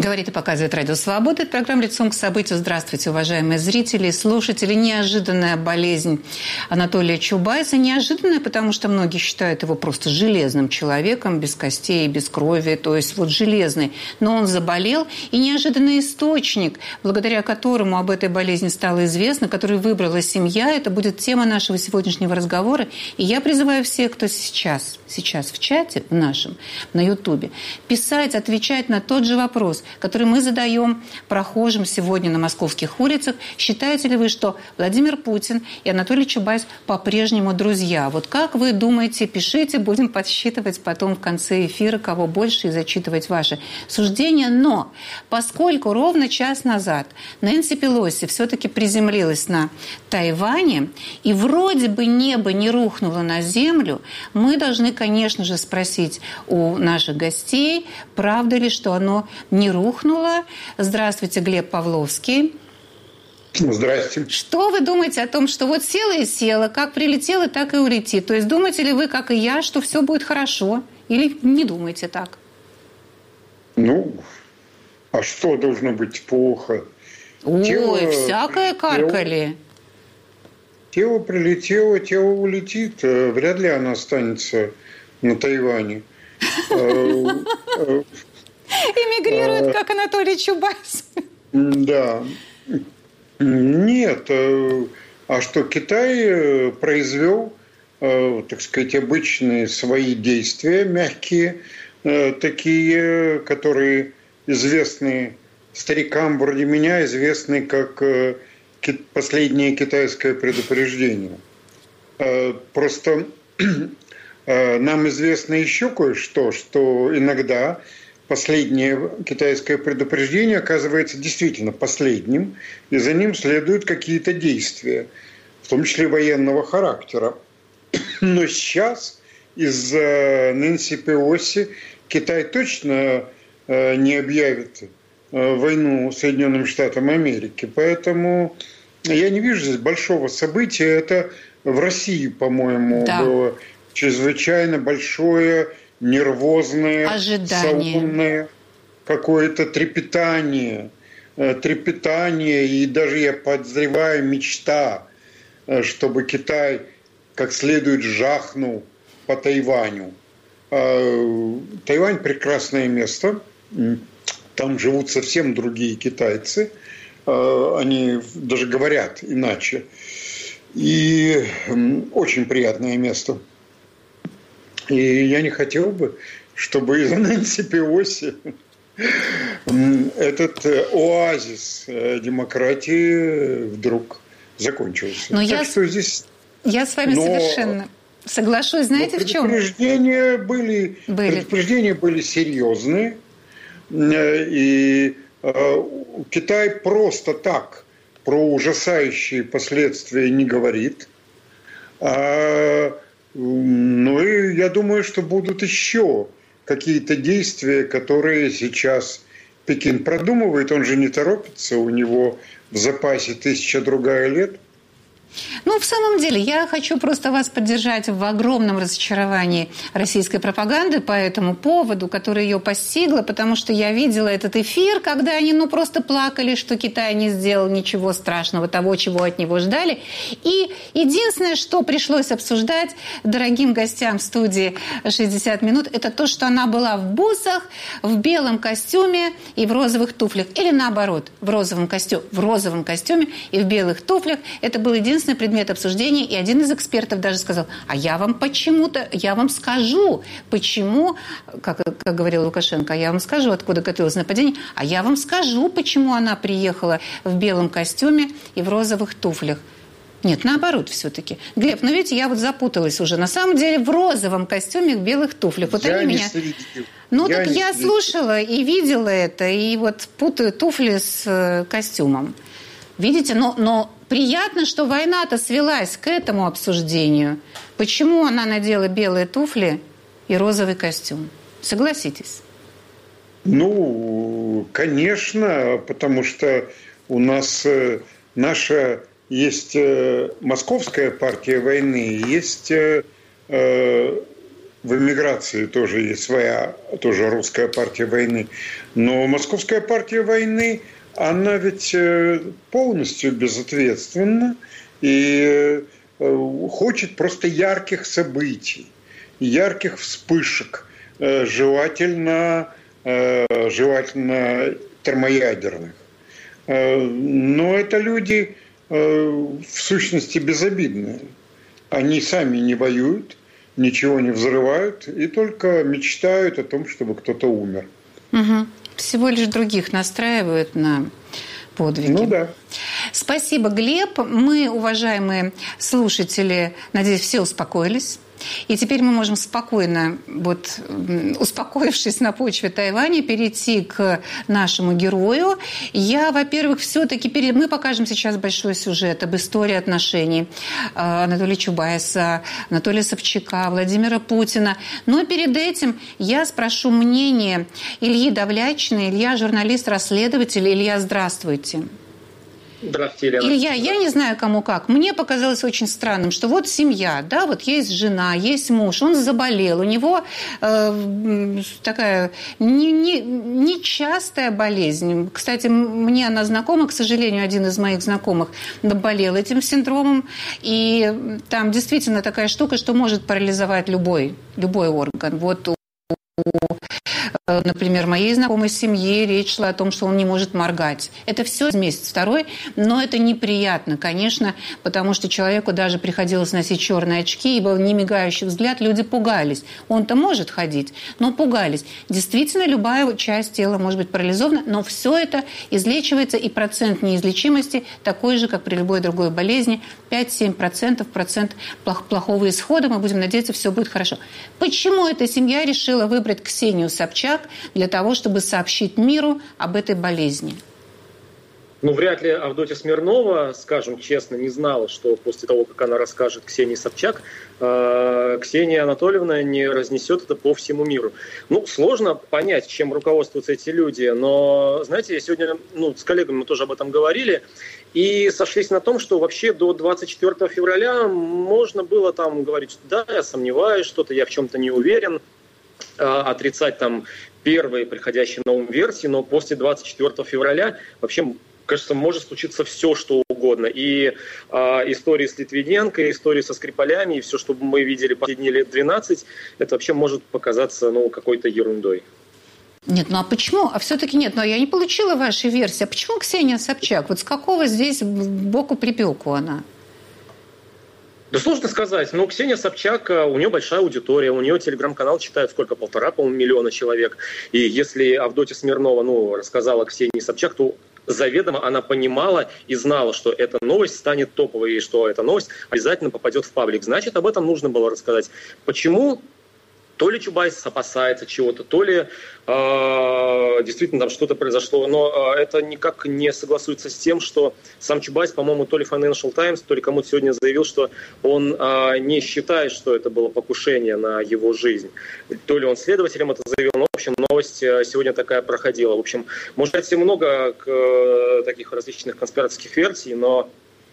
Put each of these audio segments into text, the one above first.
Говорит и показывает Радио Свобода. Это программа «Лицом к событию». Здравствуйте, уважаемые зрители и слушатели. Неожиданная болезнь Анатолия Чубайса. Неожиданная, потому что многие считают его просто железным человеком, без костей, без крови, то есть вот железный. Но он заболел. И неожиданный источник, благодаря которому об этой болезни стало известно, который выбрала семья, это будет тема нашего сегодняшнего разговора. И я призываю всех, кто сейчас в чате, в нашем, на Ютубе, писать, отвечать на тот же вопрос, который мы задаем прохожим сегодня на московских улицах. Считаете ли вы, что Владимир Путин и Анатолий Чубайс по-прежнему друзья? Вот как вы думаете, пишите, будем подсчитывать потом в конце эфира, кого больше, и зачитывать ваши суждения. Но поскольку ровно час назад Нэнси Пелоси все-таки приземлилась на Тайване, и вроде бы небо не рухнуло на землю, мы должны, конечно же, спросить у наших гостей, правда ли, что оно не рухнуло. Здравствуйте, Глеб Павловский. Здравствуйте. Что вы думаете о том, что вот села и села, как прилетела, так и улетит? То есть думаете ли вы, как и я, что все будет хорошо? Или не думаете так? Ну, а что должно быть плохо? Ой, всякое каркали. Тело прилетело, тело улетит. Вряд ли оно останется на Тайване. Эмигрирует, как Анатолий Чубайс. Да. Нет. А что, Китай произвел, так сказать, обычные свои действия, мягкие, такие, которые известны старикам вроде меня, известны как последнее китайское предупреждение. Просто нам известно еще кое-что, что иногда последнее китайское предупреждение оказывается действительно последним, и за ним следуют какие-то действия, в том числе военного характера. Но сейчас из-за Нэнси Пелоси Китай точно не объявит войну Соединенным Штатам Америки. Поэтому я не вижу здесь большого события. Это в России, по-моему, было чрезвычайно большое, нервозное, ожидание, какое-то трепетание, и даже, я подозреваю, мечта, чтобы Китай как следует жахнул по Тайваню. Тайвань – прекрасное место. Там живут совсем другие китайцы. Они даже говорят иначе. И очень приятное место. И я не хотел бы, чтобы из-за Нэнси Пелоси этот оазис демократии вдруг закончился. Но я с вами совершенно соглашусь. Знаете, в чем? Предупреждения были серьезные. И Китай просто так про ужасающие последствия не говорит. Ну и я думаю, что будут еще какие-то действия, которые сейчас Пекин продумывает. Он же не торопится, у него в запасе 1000 другая лет. Ну, в самом деле, я хочу просто вас поддержать в огромном разочаровании российской пропаганды по этому поводу, которое ее постигло, потому что я видела этот эфир, когда они просто плакали, что Китай не сделал ничего страшного, того, чего от него ждали. И единственное, что пришлось обсуждать дорогим гостям в студии «60 минут», это то, что она была в бусах, в белом костюме и в розовых туфлях. Или наоборот, в розовом костюме и в белых туфлях. Это был единственный предмет обсуждения, и один из экспертов даже сказал: а я вам скажу, почему, как говорил Лукашенко, я вам скажу, откуда готовилось нападение, а я вам скажу, почему она приехала в белом костюме и в розовых туфлях. Нет, наоборот все-таки. Глеб, видите, я запуталась уже. На самом деле в розовом костюме, в белых туфлях. Вот они меня... Я слушала и видела это, и путаю туфли с костюмом. Видите, но приятно, что война-то свелась к этому обсуждению. Почему она надела белые туфли и розовый костюм? Согласитесь? Ну, конечно, потому что у нас есть Московская партия войны, есть в эмиграции тоже есть своя, тоже русская партия войны. Но Московская партия войны, она ведь полностью безответственна и хочет просто ярких событий, ярких вспышек, желательно термоядерных. Но это люди в сущности безобидные. Они сами не воюют, ничего не взрывают и только мечтают о том, чтобы кто-то умер. Угу. Всего лишь других настраивают на подвиги. Ну да. Спасибо, Глеб. Мы, уважаемые слушатели, надеюсь, все успокоились. И теперь мы можем спокойно, вот, успокоившись на почве Тайваня, перейти к нашему герою. Я, во-первых, все-таки мы покажем сейчас большой сюжет об истории отношений Анатолия Чубайса, Анатолия Собчака, Владимира Путина. Но перед этим я спрошу мнение Ильи Давлячина. Илья, журналист-расследователь. Илья, здравствуйте. Здравствуйте, Елена. Илья, я не знаю, кому как. Мне показалось очень странным, что вот семья, да, вот есть жена, есть муж, он заболел, у него такая нечастая болезнь. Кстати, мне она знакома, к сожалению, один из моих знакомых болел этим синдромом, и там действительно такая штука, что может парализовать любой орган. Вот например, моей знакомой семье речь шла о том, что он не может моргать. Это все месяц второй, но это неприятно, конечно, потому что человеку даже приходилось носить черные очки, и был немигающий взгляд, люди пугались. Он-то может ходить, но пугались. Действительно, любая часть тела может быть парализована, но все это излечивается, и процент неизлечимости такой же, как при любой другой болезни, 5-7%, процент плохого исхода. Мы будем надеяться, все будет хорошо. Почему эта семья решила выбрать Ксению Собчак для того, чтобы сообщить миру об этой болезни? Ну, вряд ли Авдотья Смирнова, скажем честно, не знала, что после того, как она расскажет Ксении Собчак, Ксения Анатольевна не разнесет это по всему миру. Ну, сложно понять, чем руководствуются эти люди, но, знаете, сегодня с коллегами мы тоже об этом говорили, и сошлись на том, что вообще до 24 февраля можно было там говорить, что да, я сомневаюсь, что-то я в чем-то не уверен, отрицать там первые приходящие на ум версии, но после 24 февраля вообще, кажется, может случиться все, что угодно. И истории с Литвиненко, и истории со Скрипалями, и все, что мы видели последние лет 12, это вообще может показаться какой-то ерундой. Нет, ну а почему? А все-таки нет, но я не получила вашей версии. А почему Ксения Собчак? Вот с какого здесь боку припеку она? Да сложно сказать. Но Ксения Собчак, у нее большая аудитория, у нее телеграм-канал читают сколько, 1,5, по-моему, миллиона человек. И если Авдотья Смирнова, рассказала Ксении Собчак, то заведомо она понимала и знала, что эта новость станет топовой, и что эта новость обязательно попадет в паблик. Значит, об этом нужно было рассказать. Почему? То ли Чубайс опасается чего-то, то ли действительно там что-то произошло. Но это никак не согласуется с тем, что сам Чубайс, по-моему, то ли Financial Times, то ли кому-то сегодня заявил, что он не считает, что это было покушение на его жизнь. То ли он следователям это заявил. Но, в общем, новость сегодня такая проходила. В общем, может быть, много таких различных конспирологических версий, но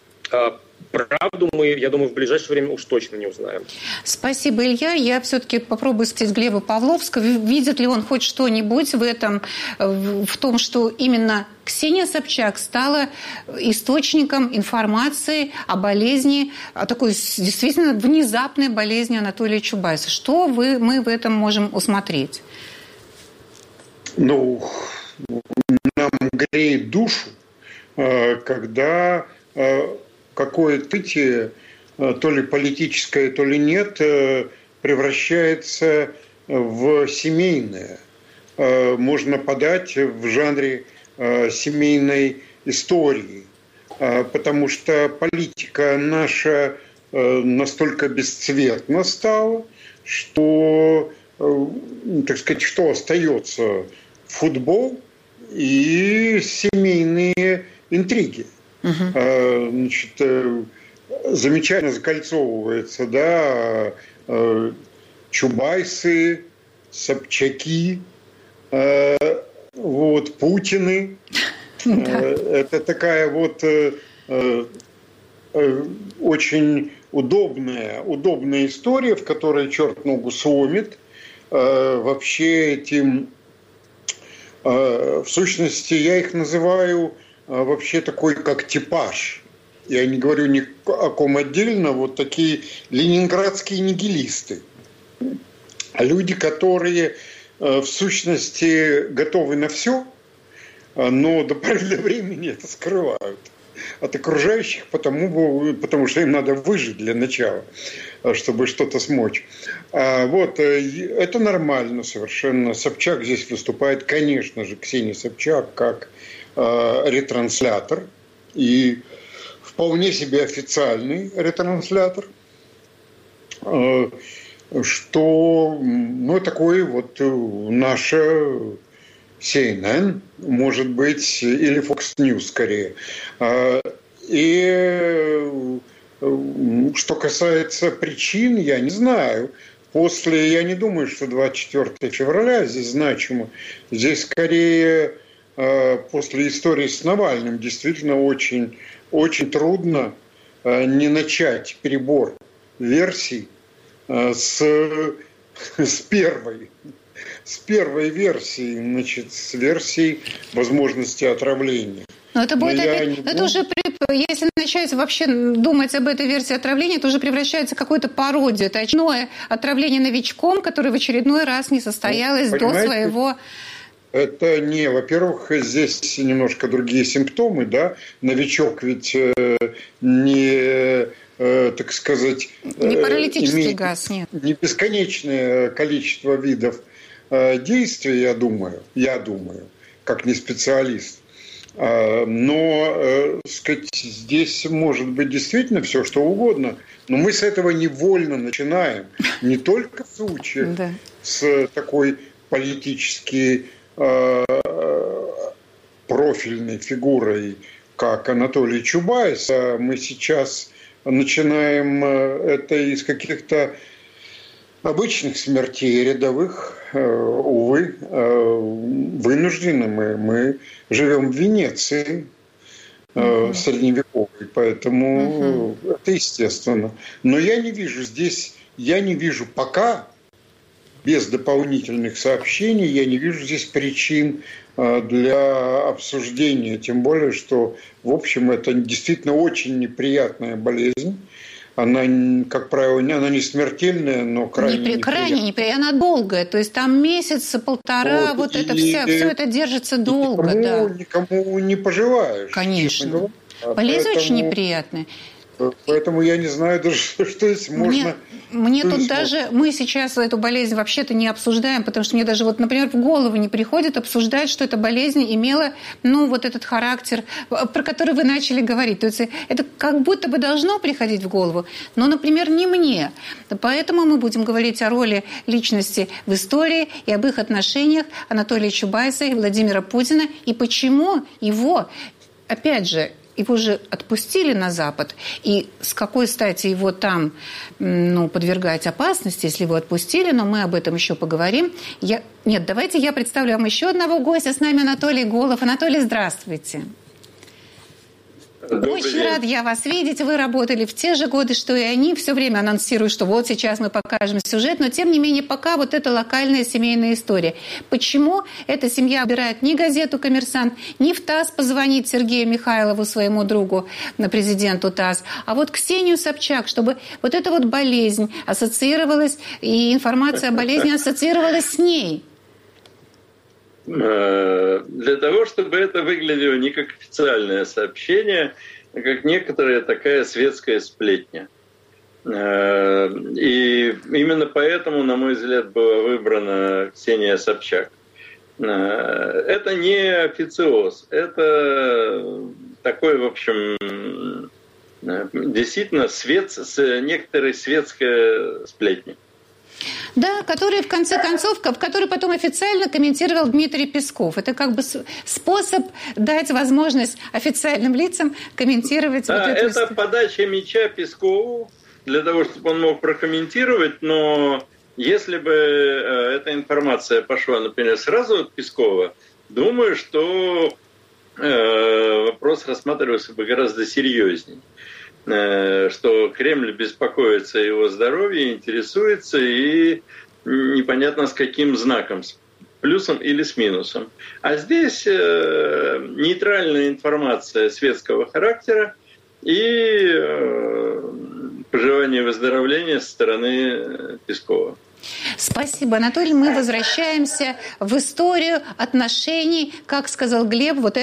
правду мы, я думаю, в ближайшее время уж точно не узнаем. Спасибо, Илья. Я все-таки попробую спросить Глеба Павловского. Видит ли он хоть что-нибудь в этом, в том, что именно Ксения Собчак стала источником информации о болезни, о такой действительно внезапной болезни Анатолия Чубайса. Что мы в этом можем усмотреть? Нам греет душу, когда какое-то событие, то ли политическое, то ли нет, превращается в семейное. Можно подать в жанре семейной истории, потому что политика наша настолько бесцветна стала, что, так сказать, что остается? Футбол и семейные интриги. Значит, замечательно закольцовывается, да, Чубайсы, Собчаки, Путины. Это такая очень удобная история, в которой черт ногу сломит. Вообще этим, в сущности, я их называю вообще такой как типаж. Я не говорю ни о ком отдельно, вот такие ленинградские нигилисты. Люди, которые в сущности готовы на все, но до поры до времени это скрывают от окружающих, потому что им надо выжить для начала, чтобы что-то смочь. Вот, это нормально совершенно. Собчак здесь выступает, конечно же, Ксения Собчак, как ретранслятор, и вполне себе официальный ретранслятор, что, такой вот наша CNN, может быть, или Fox News скорее. И что касается причин, я не знаю. Я не думаю, что 24 февраля здесь значимо. Здесь скорее после истории с Навальным действительно очень, очень трудно не начать перебор версий с первой версии, значит, с версией возможности отравления. Но это будет если начать вообще думать об этой версии отравления, это уже превращается в какую-то пародию. Это очередное отравление новичком, которое в очередной раз не состоялось до своего... Это не, во-первых, здесь немножко другие симптомы, да. Новичок ведь не, так сказать... Не паралитический газ, нет. Не бесконечное количество видов действий, я думаю, как не специалист. Но, сказать, здесь может быть действительно все, что угодно. Но мы с этого невольно начинаем. Не только в случае с такой политически профильной фигурой, как Анатолий Чубайс, а мы сейчас начинаем это из каких-то обычных смертей рядовых, увы, вынуждены. Мы живем в Венеции средневековой, поэтому это естественно. Но я не вижу пока, без дополнительных сообщений, я не вижу здесь причин для обсуждения. Тем более, что, в общем, это действительно очень неприятная болезнь. Она, как правило, она не смертельная, но крайне неприятная. Она долгая. То есть там месяц-полтора, это все это держится долго. Никому не пожелаешь. Конечно. Болезнь очень неприятная. Поэтому я не знаю даже, что здесь можно... Мне тут даже... Мы сейчас эту болезнь вообще-то не обсуждаем, потому что мне даже, например, в голову не приходит обсуждать, что эта болезнь имела, этот характер, про который вы начали говорить. То есть это как будто бы должно приходить в голову, но, например, не мне. Поэтому мы будем говорить о роли личности в истории и об их отношениях Анатолия Чубайса и Владимира Путина, и почему его, опять же, его же отпустили на Запад, и с какой стати его там подвергать опасности, если его отпустили, но мы об этом еще поговорим. Давайте я представлю вам еще одного гостя. С нами Анатолий Голов. Анатолий, здравствуйте. Очень рад я вас видеть. Вы работали в те же годы, что и они. Все время анонсируют, что вот сейчас мы покажем сюжет. Но, тем не менее, пока это локальная семейная история. Почему эта семья выбирает ни газету «Коммерсант», ни в ТАСС позвонить Сергею Михайлову, своему другу, президенту ТАСС, а Ксению Собчак, чтобы эта болезнь ассоциировалась, и информация о болезни ассоциировалась с ней? Для того, чтобы это выглядело не как официальное сообщение, а как некоторая такая светская сплетня. И именно поэтому, на мой взгляд, была выбрана Ксения Собчак. Это не официоз, это такой, в общем, действительно некоторая светская сплетня. Да, который в конце концов, который потом официально комментировал Дмитрий Песков. Это как бы способ дать возможность официальным лицам комментировать эту это подача мяча Пескову для того, чтобы он мог прокомментировать, но если бы эта информация пошла, например, сразу от Пескова, думаю, что вопрос рассматривался бы гораздо серьезнее. что Кремль беспокоится о его здоровье, интересуется, и непонятно с каким знаком, с плюсом или с минусом. А здесь нейтральная информация светского характера и пожелание выздоровления со стороны Пескова. Спасибо, Анатолий. Мы возвращаемся в историю отношений, как сказал Глеб, вот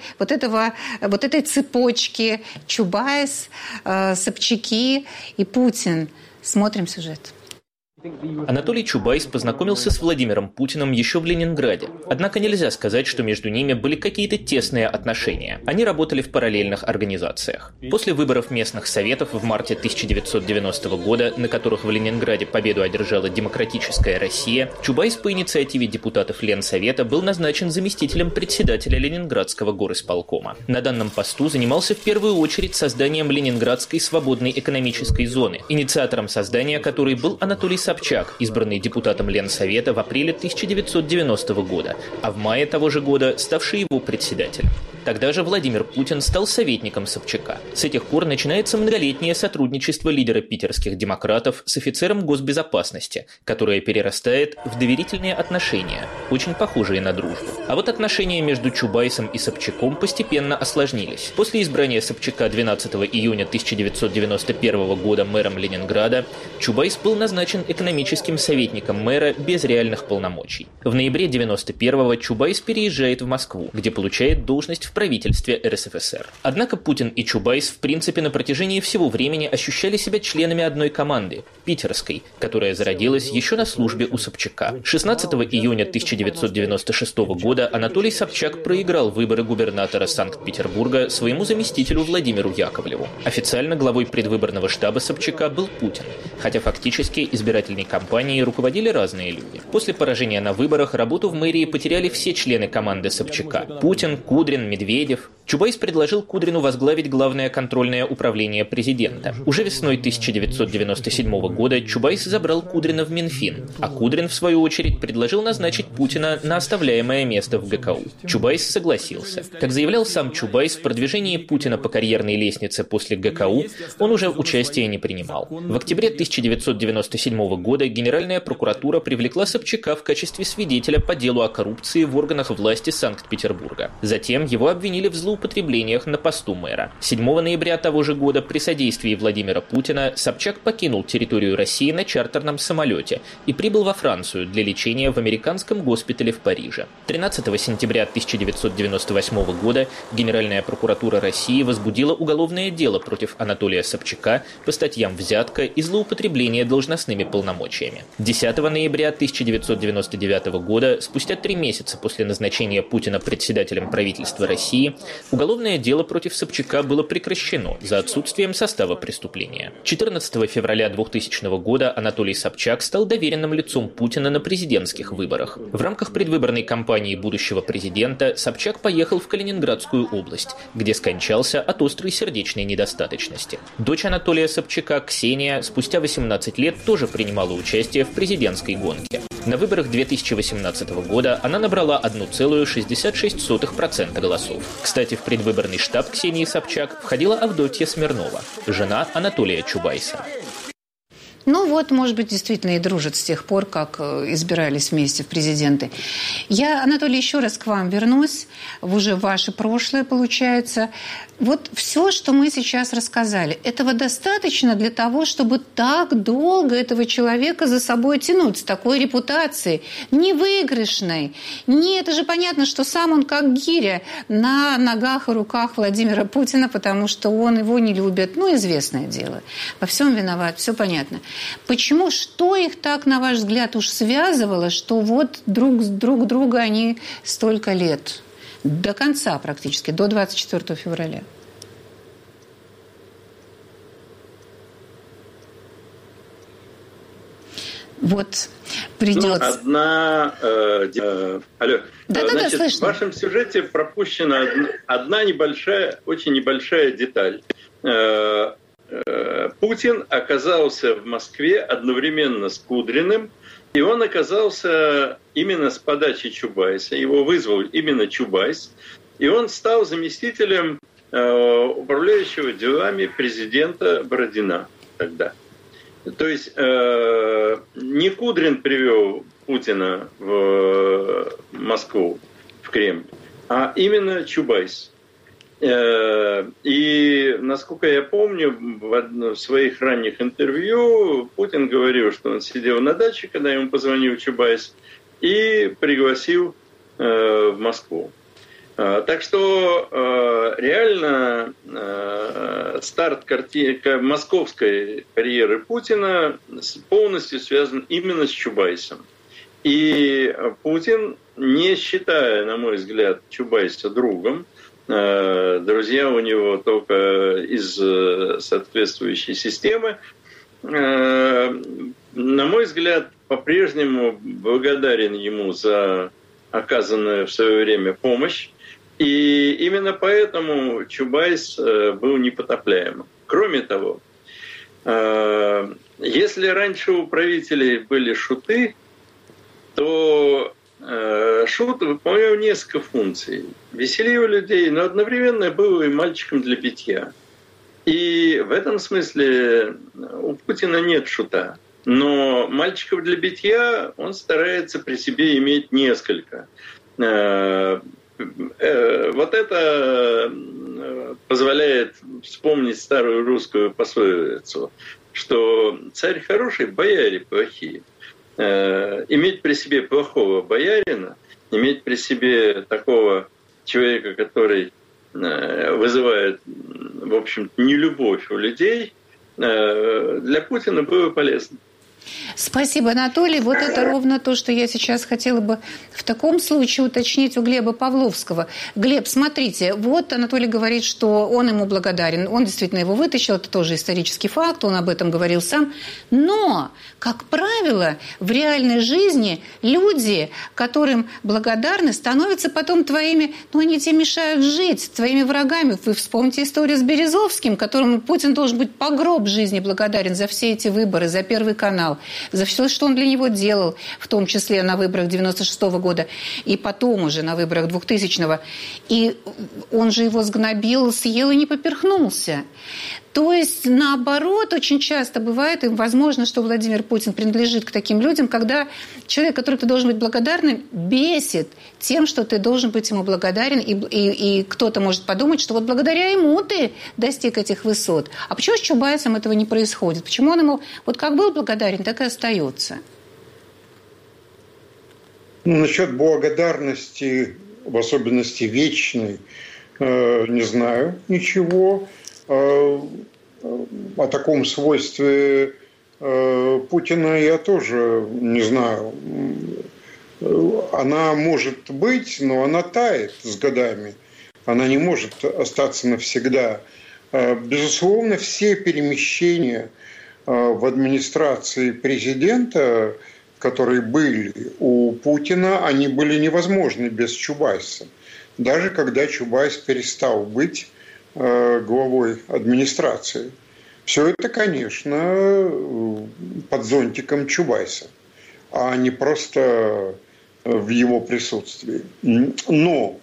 этой цепочки Чубайс, Собчаки и Путин. Смотрим сюжет. Анатолий Чубайс познакомился с Владимиром Путиным еще в Ленинграде. Однако нельзя сказать, что между ними были какие-то тесные отношения. Они работали в параллельных организациях. После выборов местных советов в марте 1990 года, на которых в Ленинграде победу одержала Демократическая Россия, Чубайс по инициативе депутатов Ленсовета был назначен заместителем председателя Ленинградского горисполкома. На данном посту занимался в первую очередь созданием Ленинградской свободной экономической зоны, инициатором создания которой был Анатолий Собчак, избранный депутатом Ленсовета в апреле 1990 года, а в мае того же года ставший его председателем. Тогда же Владимир Путин стал советником Собчака. С этих пор начинается многолетнее сотрудничество лидера питерских демократов с офицером госбезопасности, которое перерастает в доверительные отношения, очень похожие на дружбу. А вот отношения между Чубайсом и Собчаком постепенно осложнились. После избрания Собчака 12 июня 1991 года мэром Ленинграда Чубайс был назначен экономическим советником мэра без реальных полномочий. В ноябре 1991-го Чубайс переезжает в Москву, где получает должность в правительстве РСФСР. Однако Путин и Чубайс в принципе на протяжении всего времени ощущали себя членами одной команды – питерской, которая зародилась еще на службе у Собчака. 16 июня 1996 года Анатолий Собчак проиграл выборы губернатора Санкт-Петербурга своему заместителю Владимиру Яковлеву. Официально главой предвыборного штаба Собчака был Путин, хотя фактически избирательной кампанией руководили разные люди. После поражения на выборах работу в мэрии потеряли все члены команды Собчака – Путин, Кудрин, Медведев. Чубайс предложил Кудрину возглавить Главное контрольное управление президента. Уже весной 1997 года Чубайс забрал Кудрина в Минфин, а Кудрин, в свою очередь, предложил назначить Путина на оставляемое место в ГКУ. Чубайс согласился. Как заявлял сам Чубайс, в продвижении Путина по карьерной лестнице после ГКУ он уже участия не принимал. В октябре 1997 года Генеральная прокуратура привлекла Собчака в качестве свидетеля по делу о коррупции в органах власти Санкт-Петербурга. Затем его обвинили в злоупотреблениях на посту мэра. 7 ноября того же года при содействии Владимира Путина Собчак покинул территорию России на чартерном самолете и прибыл во Францию для лечения в американском госпитале в Париже. 13 сентября 1998 года Генеральная прокуратура России возбудила уголовное дело против Анатолия Собчака по статьям «Взятка» и «Злоупотребление должностными полномочиями». 10 ноября 1999 года, спустя 3 месяца после назначения Путина председателем правительства России, уголовное дело против Собчака было прекращено за отсутствием состава преступления. 14 февраля 2000 года Анатолий Собчак стал доверенным лицом Путина на президентских выборах. В рамках предвыборной кампании будущего президента Собчак поехал в Калининградскую область, где скончался от острой сердечной недостаточности. Дочь Анатолия Собчака, Ксения, спустя 18 лет тоже принимала участие в президентской гонке. На выборах 2018 года она набрала 1,66% голосов. Кстати, в предвыборный штаб Ксении Собчак входила Авдотья Смирнова, жена Анатолия Чубайса. Ну вот, может быть, действительно и дружат с тех пор, как избирались вместе в президенты. Я, Анатолий, еще раз к вам вернусь, уже в ваше прошлое, получается. Вот все, что мы сейчас рассказали, этого достаточно для того, чтобы так долго этого человека за собой тянуть, с такой репутацией, невыигрышной. Это же понятно, что сам он как гиря на ногах и руках Владимира Путина, потому что он его не любит. Известное дело. Во всем виноват, все понятно. Почему, что их так, на ваш взгляд, уж связывало, что вот друг друга они столько лет? До конца практически, до 24 февраля. Вот придется. Алло. Да, слышно. В вашем сюжете пропущена одна небольшая, очень небольшая деталь. Путин оказался в Москве одновременно с Кудриным, и он оказался именно с подачи Чубайса. Его вызвал именно Чубайс. И он стал заместителем управляющего делами президента Бородина тогда. То есть не Кудрин привел Путина в Москву, в Кремль, а именно Чубайс. И, насколько я помню, в своих ранних интервью Путин говорил, что он сидел на даче, когда ему позвонил Чубайс, и пригласил в Москву. Так что реально старт московской карьеры Путина полностью связан именно с Чубайсом. И Путин, не считая, на мой взгляд, Чубайса другом, друзья у него только из соответствующей системы, на мой взгляд, по-прежнему благодарен ему за оказанную в свое время помощь. И именно поэтому Чубайс был непотопляемым. Кроме того, если раньше у правителей были шуты, то шут выполнял несколько функций. Веселил людей, но одновременно был и мальчиком для битья. И в этом смысле у Путина нет шута. Но мальчиков для битья он старается при себе иметь несколько. Вот это позволяет вспомнить старую русскую пословицу, что царь хороший, бояре плохие. Иметь при себе плохого боярина, иметь при себе такого человека, который вызывает, в общем, нелюбовь у людей, для Путина было полезно. Спасибо, Анатолий. Вот это ровно то, что я сейчас хотела бы в таком случае уточнить у Глеба Павловского. Глеб, смотрите, вот Анатолий говорит, что он ему благодарен. Он действительно его вытащил, это тоже исторический факт, он об этом говорил сам. Но, как правило, в реальной жизни люди, которым благодарны, становятся потом твоими, они тебе мешают жить, твоими врагами. Вы вспомните историю с Березовским, которому Путин должен быть по гроб жизни благодарен за все эти выборы, за Первый канал, за все, что он для него делал, в том числе на выборах 96-го года и потом уже на выборах 2000-го. И он же его сгнобил, съел и не поперхнулся. То есть, наоборот, очень часто бывает, и возможно, что Владимир Путин принадлежит к таким людям, когда человек, который ты должен быть благодарным, бесит тем, что ты должен быть ему благодарен, и кто-то может подумать, что вот благодаря ему ты достиг этих высот. А почему с Чубайсом этого не происходит? Почему он ему вот как был благодарен, так и остается? Насчет благодарности, в особенности вечной, не знаю ничего. О таком свойстве Путина я тоже не знаю. Она может быть, но она тает с годами. Она не может остаться навсегда. Безусловно, все перемещения в администрации президента, которые были у Путина, они были невозможны без Чубайса. Даже когда Чубайс перестал быть главой администрации. Все это, конечно, под зонтиком Чубайса, а не просто в его присутствии. Но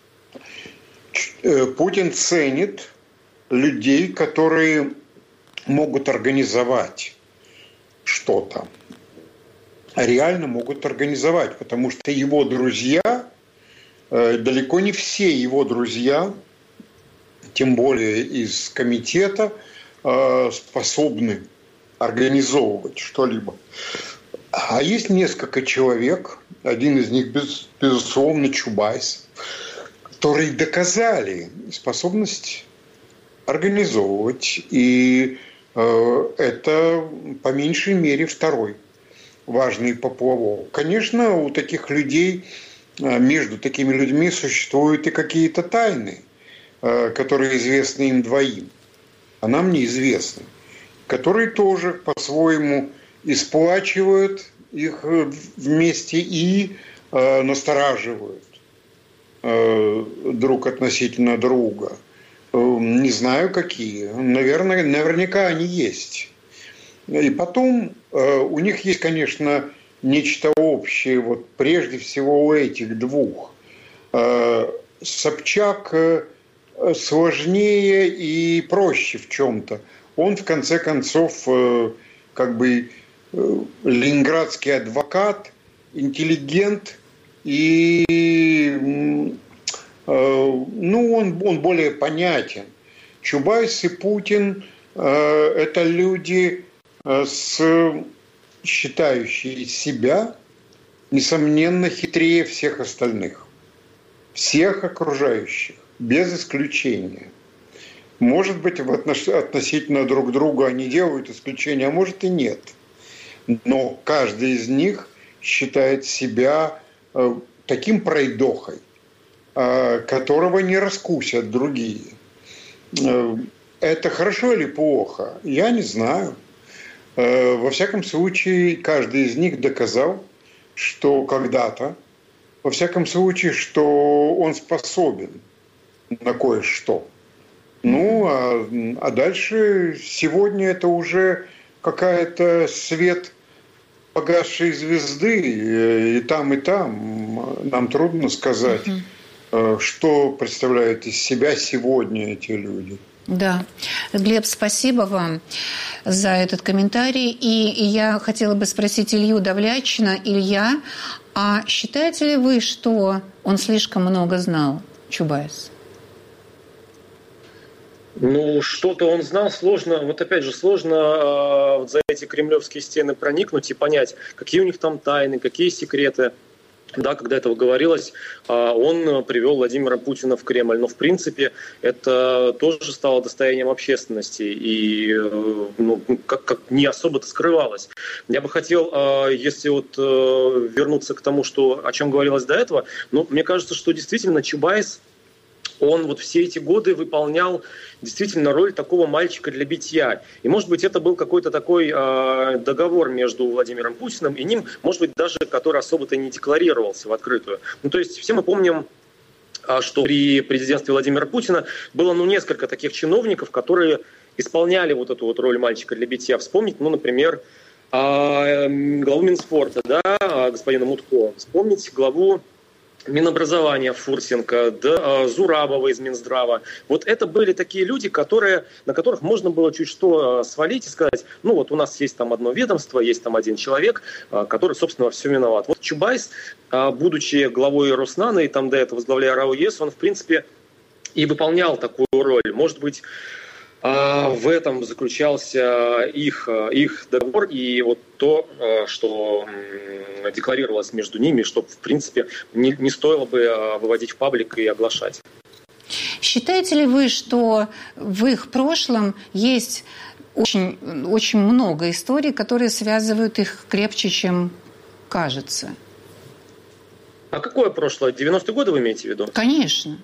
Путин ценит людей, которые могут организовать что-то. Реально могут организовать, потому что его друзья, далеко не все его друзья, тем более из комитета, способны организовывать что-либо. А есть несколько человек, один из них, безусловно, Чубайс, которые доказали способность организовывать. И это, по меньшей мере, второй важный поплавок. Конечно, у таких людей, между такими людьми существуют и какие-то тайны, которые известны им двоим, а нам неизвестны, которые тоже по-своему и сплачивают их вместе и настораживают друг относительно друга. Не знаю, какие. Наверняка они есть. И потом у них есть, конечно, нечто общее. Вот прежде всего у этих двух. Собчак сложнее и проще в чем-то. Он, в конце концов, ленинградский адвокат, интеллигент, и он более понятен. Чубайс и Путин – это люди, считающие себя, несомненно, хитрее всех остальных, всех окружающих, без исключения. Может быть, относительно друг друга они делают исключения, а может и нет. Но каждый из них считает себя таким пройдохой, которого не раскусят другие. Это хорошо или плохо? Я не знаю. Во всяком случае, каждый из них доказал, что когда-то, во всяком случае, что он способен на кое-что. А дальше сегодня это уже какая-то свет погасшей звезды, и там, нам трудно сказать, что представляют из себя сегодня эти люди. Да. Глеб, спасибо вам за этот комментарий. И я хотела бы спросить Илью Давлячина. Илья, а считаете ли вы, что он слишком много знал, Чубайс? Что-то он знал, сложно, сложно за эти кремлевские стены проникнуть и понять, какие у них там тайны, какие секреты. Да, когда этого говорилось, он привел Владимира Путина в Кремль. Но, в принципе, это тоже стало достоянием общественности и как не особо-то скрывалось. Я бы хотел, если вернуться к тому, о чем говорилось до этого, мне кажется, что действительно Чубайс, он все эти годы выполнял действительно роль такого мальчика для битья. И, может быть, это был какой-то такой договор между Владимиром Путиным и ним, может быть, даже который особо-то не декларировался в открытую. То есть все мы помним, что при президентстве Владимира Путина было несколько таких чиновников, которые исполняли эту роль мальчика для битья. Вспомнить, например, главу Минспорта, господина Мутко. Вспомнить главу Минобразования Фурсенко, Зурабова из Минздрава. Это были такие люди, на которых можно было чуть что свалить и сказать, у нас есть там одно ведомство, есть там один человек, который, собственно, во всем виноват. Чубайс, будучи главой Роснана и там до этого возглавляя РАО ЕС, он, в принципе, и выполнял такую роль. Может быть, в этом заключался их договор и то, что декларировалось между ними, что, в принципе, не стоило бы выводить в паблик и оглашать. Считаете ли вы, что в их прошлом есть очень, очень много историй, которые связывают их крепче, чем кажется? А какое прошлое? 90-е годы вы имеете в виду? Конечно.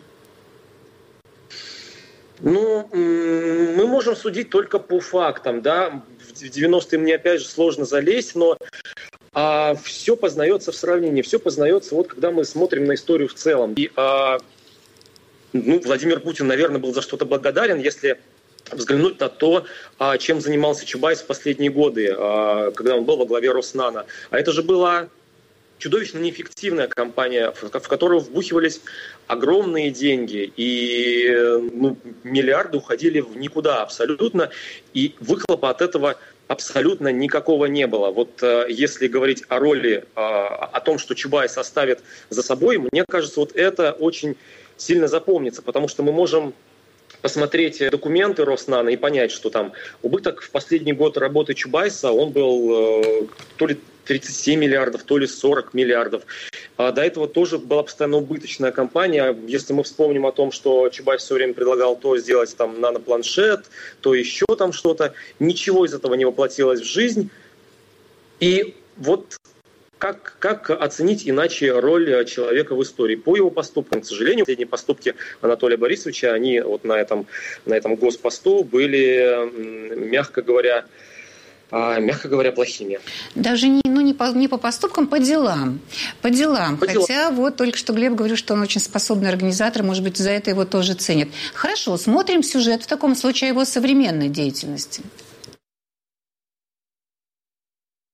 Мы можем судить только по фактам, да. В 90-е мне опять же сложно залезть, но все познается в сравнении, все познается когда мы смотрим на историю в целом. И Владимир Путин, наверное, был за что-то благодарен, если взглянуть на то, чем занимался Чубайс в последние годы, когда он был во главе Роснана. А это же была чудовищно неэффективная компания, в которую вбухивались огромные деньги, и миллиарды уходили в никуда абсолютно, и выхлопа от этого абсолютно никакого не было. Если говорить о роли, о том, что Чубайс оставит за собой, мне кажется, это очень сильно запомнится, потому что мы можем посмотреть документы Роснана и понять, что там убыток в последний год работы Чубайса, он был то ли 37 миллиардов, то ли 40 миллиардов. До этого тоже была постоянно убыточная компания. Если мы вспомним о том, что Чубайс все время предлагал то сделать там нанопланшет, то еще там что-то, ничего из этого не воплотилось в жизнь. И как оценить иначе роль человека в истории? По его поступкам, к сожалению, последние поступки Анатолия Борисовича, они на этом госпосту были, мягко говоря, плохими. Даже не по поступкам, по делам. Хотя только что Глеб говорил, что он очень способный организатор, может быть, за это его тоже ценят. Хорошо, смотрим сюжет в таком случае о его современной деятельности.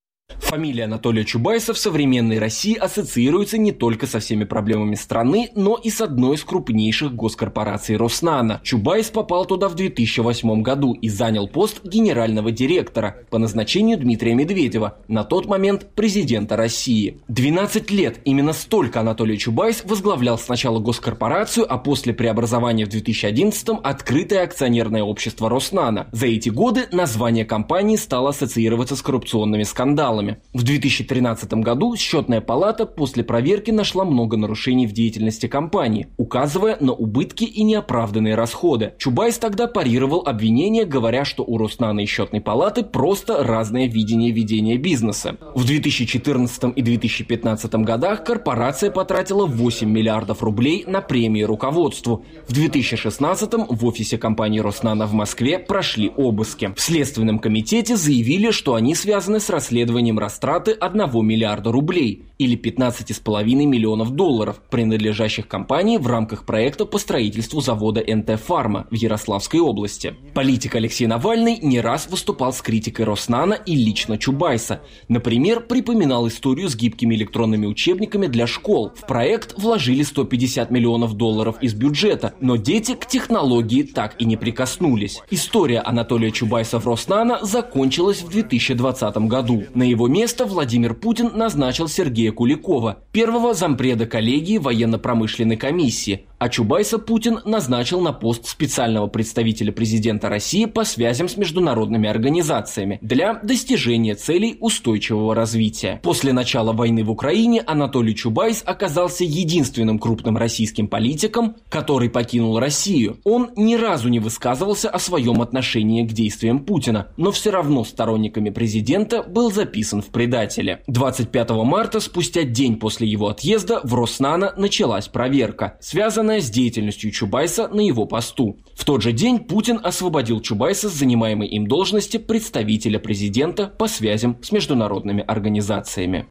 Фамилия Анатолия Чубайса в современной России ассоциируется не только со всеми проблемами страны, но и с одной из крупнейших госкорпораций Роснано. Чубайс попал туда в 2008 году и занял пост генерального директора по назначению Дмитрия Медведева, на тот момент президента России. 12 лет именно столько Анатолий Чубайс возглавлял сначала госкорпорацию, а после преобразования в 2011-м открытое акционерное общество Роснано. За эти годы название компании стало ассоциироваться с коррупционными скандалами. В 2013 году Счетная палата после проверки нашла много нарушений в деятельности компании, указывая на убытки и неоправданные расходы. Чубайс тогда парировал обвинения, говоря, что у Роснано и Счетной палаты просто разное видение ведения бизнеса. В 2014 и 2015 годах корпорация потратила 8 миллиардов рублей на премии руководству. В 2016 в офисе компании Роснано в Москве прошли обыски. В Следственном комитете заявили, что они связаны с расследованием растраты 1 миллиарда рублей или 15,5 миллионов долларов, принадлежащих компании в рамках проекта по строительству завода НТ «Фарма» в Ярославской области. Политик Алексей Навальный не раз выступал с критикой Роснано и лично Чубайса. Например, припоминал историю с гибкими электронными учебниками для школ. В проект вложили 150 миллионов долларов из бюджета, но дети к технологии так и не прикоснулись. История Анатолия Чубайса в Роснано закончилась в 2020 году. На его место Владимир Путин назначил Сергея Куликова, первого зампреда коллегии военно-промышленной комиссии, а Чубайса Путин назначил на пост специального представителя президента России по связям с международными организациями для достижения целей устойчивого развития. После начала войны в Украине Анатолий Чубайс оказался единственным крупным российским политиком, который покинул Россию. Он ни разу не высказывался о своем отношении к действиям Путина, но все равно сторонниками президента был записан в предатели. 25 марта, спустя день после его отъезда, в Роснано началась проверка, связанная с деятельностью Чубайса на его посту. В тот же день Путин освободил Чубайса с занимаемой им должности представителя президента по связям с международными организациями.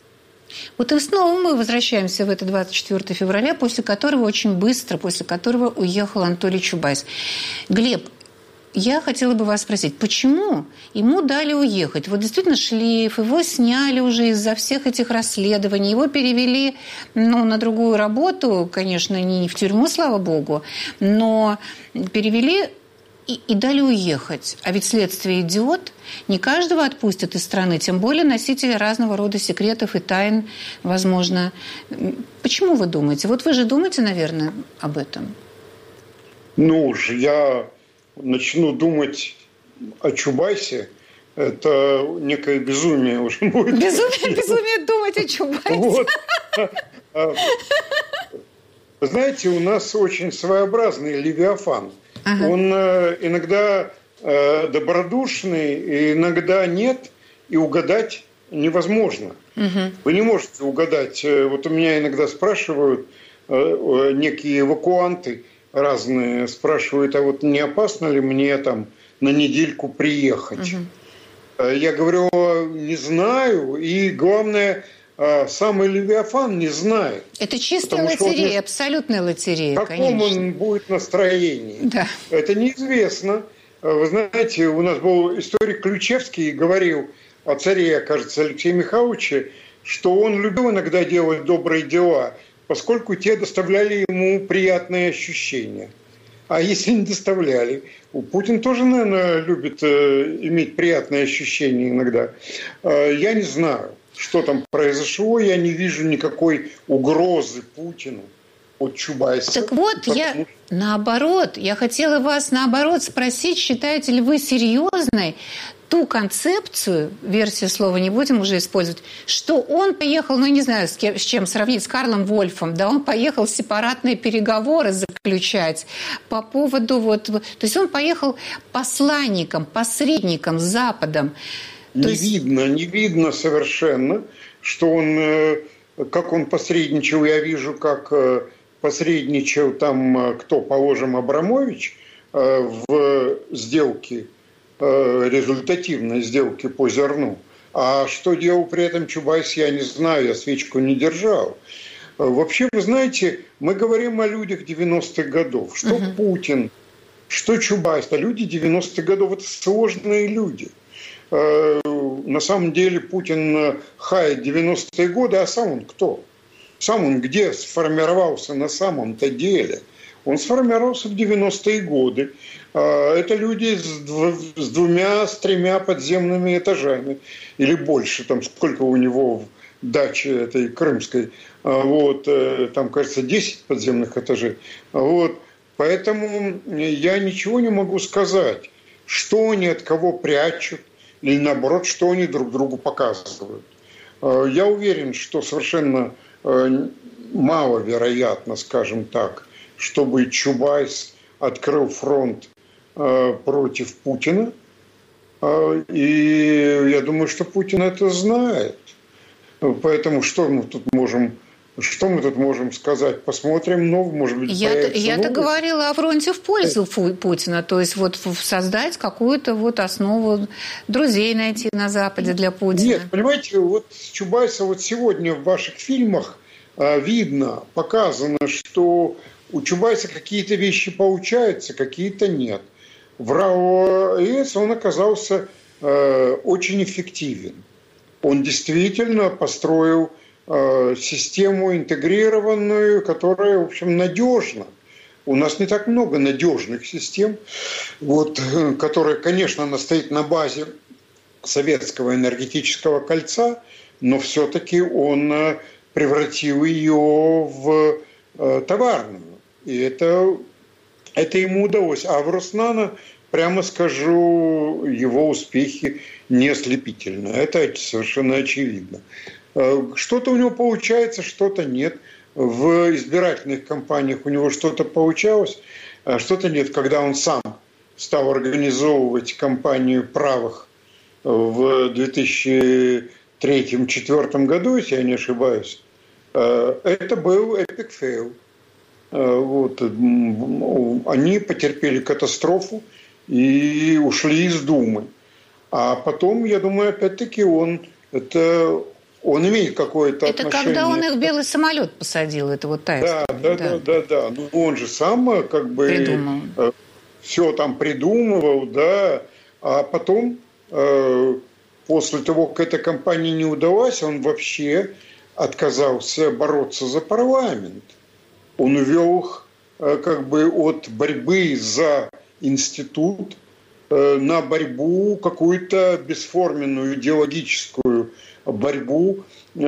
Вот и снова мы возвращаемся в это 24 февраля, после которого очень быстро, уехал Анатолий Чубайс. Глеб, я хотела бы вас спросить, почему ему дали уехать? Вот действительно шлейф, его сняли уже из-за всех этих расследований, его перевели на другую работу, конечно, не в тюрьму, слава богу, но перевели и дали уехать. А ведь следствие идет, не каждого отпустят из страны, тем более носители разного рода секретов и тайн, возможно. Почему вы думаете? Вот вы же думаете, наверное, об этом? Я начну думать о Чубайсе, это некое безумие уже будет. Безумие думать о Чубайсе. Вы знаете, у нас очень своеобразный Левиафан. Он иногда добродушный, иногда нет, и угадать невозможно. Вы не можете угадать. Вот у меня иногда спрашивают некие эвакуанты, разные спрашивают, а вот не опасно ли мне там на недельку приехать? Я говорю, не знаю, и главное, самый Левиафан не знает. Это чистая лотерея, абсолютная лотерея, конечно. В каком он будет настроении? Да. Это неизвестно. Вы знаете, у нас был историк Ключевский, говорил о царе, кажется, Алексея Михайловича, что он любил иногда делать добрые дела, поскольку те доставляли ему приятные ощущения. А если не доставляли? Путин тоже, наверное, любит иметь приятные ощущения иногда. Я не знаю, что там произошло. Я не вижу никакой угрозы Путину от Чубайса. Так вот, я хотела вас спросить, считаете ли вы серьезной ту концепцию, версию слова не будем уже использовать, что он поехал, не знаю, с чем сравнить, с Карлом Вольфом, да, он поехал сепаратные переговоры заключать по поводу то есть он поехал посланником, посредником с Западом. Не видно совершенно, что он, как он посредничал, я вижу, как посредничал там, положим, Абрамович в сделке, результативной сделки по зерну. А что делал при этом Чубайс, я не знаю, я свечку не держал. Вообще, вы знаете, мы говорим о людях 90-х годов. Что Путин, что Чубайс, а люди 90-х годов – это сложные люди. на самом деле Путин хает 90-е годы, а сам он кто? Сам он где сформировался на самом-то деле? Он сформировался в 90-е годы. Это люди с 2-3 подземными этажами. Или больше, там сколько у него в даче этой крымской. Вот, там, кажется, 10 подземных этажей. Вот. Поэтому я ничего не могу сказать, что они от кого прячут, или наоборот, что они друг другу показывают. Я уверен, что совершенно маловероятно, скажем так, чтобы Чубайс открыл фронт против Путина. И я думаю, что Путин это знает. Поэтому что мы тут можем сказать? Посмотрим, может быть, Я-то говорила о фронте в пользу Путина, то есть вот создать какую-то вот основу, друзей найти на Западе для Путина. Нет, понимаете, вот Чубайса вот сегодня в ваших фильмах видно, показано, что у Чубайса какие-то вещи получаются, какие-то нет. В РАО-ЕС он оказался очень эффективен. Он действительно построил систему интегрированную, которая, в общем, надежна. У нас не так много надежных систем, которые, конечно, она стоит на базе советского энергетического кольца, но все-таки он превратил ее в товарную. И это ему удалось. А в Роснано, прямо скажу, его успехи не ослепительны. Это совершенно очевидно. Что-то у него получается, что-то нет. В избирательных кампаниях у него что-то получалось, а что-то нет. Когда он сам стал организовывать кампанию правых в 2003-2004 году, если я не ошибаюсь, это был эпик фейл. Они потерпели катастрофу и ушли из Думы. А потом, я думаю, опять-таки он имеет какое-то отношение. Это когда он их в белый самолет посадил, это вот та история. Да. Ну, он же сам придумал. Все там придумывал, да. А потом, после того, как эта кампания не удалась, он вообще отказался бороться за парламент. Он увел их от борьбы за институт на борьбу, какую-то бесформенную идеологическую борьбу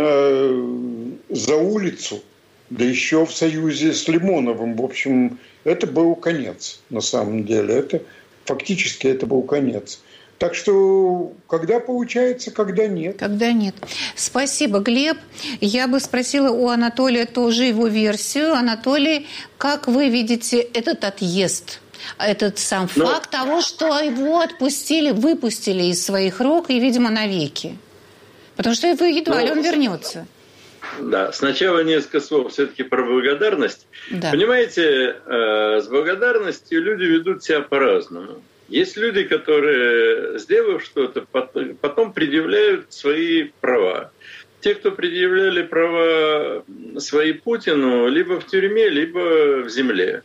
за улицу, да еще в союзе с Лимоновым. В общем, это был конец, на самом деле. Фактически это был конец. Так что, когда получается, когда нет. Когда нет. Спасибо, Глеб. Я бы спросила у Анатолия тоже его версию. Анатолий, как вы видите этот отъезд? Этот сам факт того, что его выпустили из своих рук и, видимо, навеки. Потому что едва ли он вернется. Да, сначала несколько слов все-таки про благодарность. Да. Понимаете, с благодарностью люди ведут себя по-разному. Есть люди, которые, сделав что-то, потом предъявляют свои права. Те, кто предъявляли права свои Путину, либо в тюрьме, либо в земле.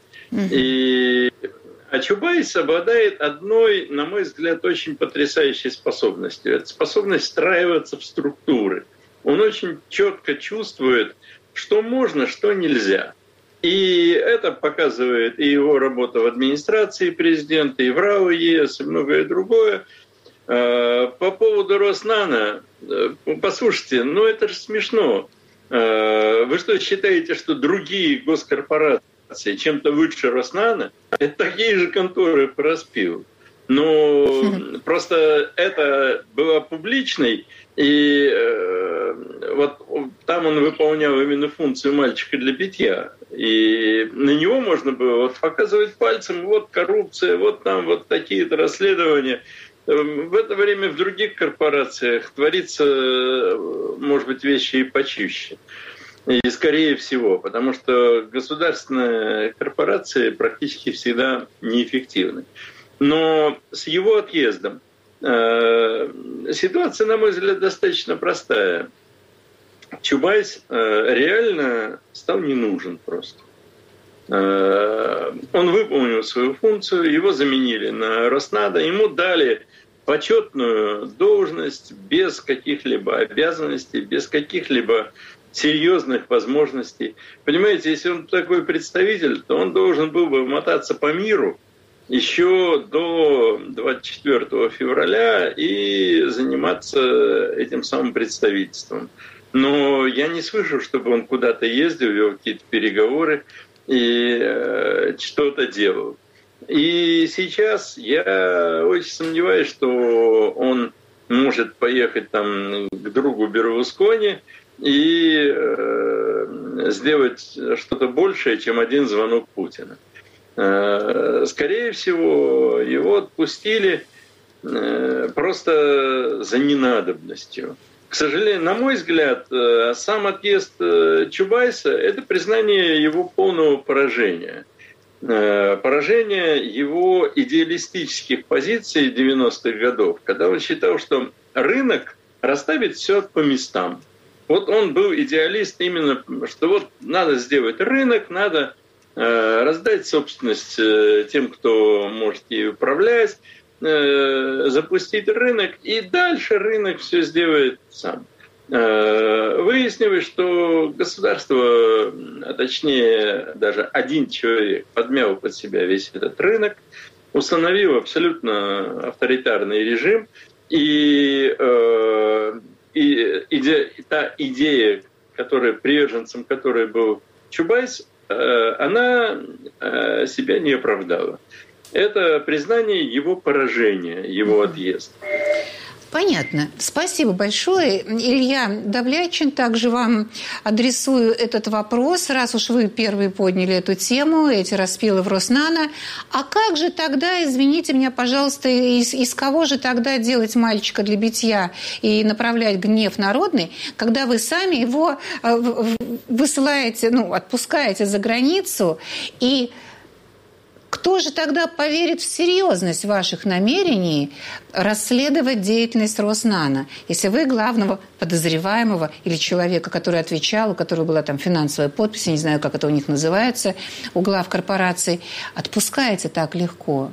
А Чубайс обладает одной, на мой взгляд, очень потрясающей способностью. Это способность встраиваться в структуры. Он очень четко чувствует, что можно, что нельзя. И это показывает и его работа в администрации президента, и в РАО-ЕС, и многое другое. По поводу Роснано, послушайте, это же смешно. Вы что, считаете, что другие госкорпорации чем-то лучше Роснано? Это такие же конторы по распилу. Но просто это было публичной, и там он выполнял именно функцию мальчика для битья. И на него можно было показывать пальцем, коррупция, там такие-то расследования. В это время в других корпорациях творится, может быть, вещи и почище. И скорее всего, потому что государственные корпорации практически всегда неэффективны. Но с его отъездом ситуация, на мой взгляд, достаточно простая. Чубайс реально стал не нужен просто. Он выполнил свою функцию, его заменили на Роснано, ему дали почетную должность без каких-либо обязанностей, без каких-либо серьезных возможностей. Понимаете, если он такой представитель, то он должен был бы мотаться по миру еще до 24 февраля и заниматься этим самым представительством. Но я не слышу, чтобы он куда-то ездил, вел какие-то переговоры и что-то делал. И сейчас я очень сомневаюсь, что он может поехать там к другу Берлускони и сделать что-то большее, чем один звонок Путина. Скорее всего, его отпустили просто за ненадобностью. К сожалению, на мой взгляд, сам отъезд Чубайса – это признание его полного поражения. Поражение его идеалистических позиций 90-х годов, когда он считал, что рынок расставит все по местам. Вот он был идеалист именно, что вот надо сделать рынок, надо раздать собственность тем, кто может ей управлять, запустить рынок, и дальше рынок все сделает сам. Выяснилось, что государство, а точнее даже один человек, подмял под себя весь этот рынок, установил абсолютно авторитарный режим, и та идея, приверженцем которой был Чубайс, она себя не оправдала. Это признание его поражения, его отъезда. Понятно. Спасибо большое. Илья Давлячин, также вам адресую этот вопрос, раз уж вы первые подняли эту тему, эти распилы в Роснано. А как же тогда, извините меня, пожалуйста, из кого же тогда делать мальчика для битья и направлять гнев народный, когда вы сами его высылаете, отпускаете за границу, и кто же тогда поверит в серьезность ваших намерений расследовать деятельность Роснано, если вы главного подозреваемого или человека, который отвечал, у которого была там финансовая подпись, я не знаю, как это у них называется, у глав корпораций, отпускаете так легко?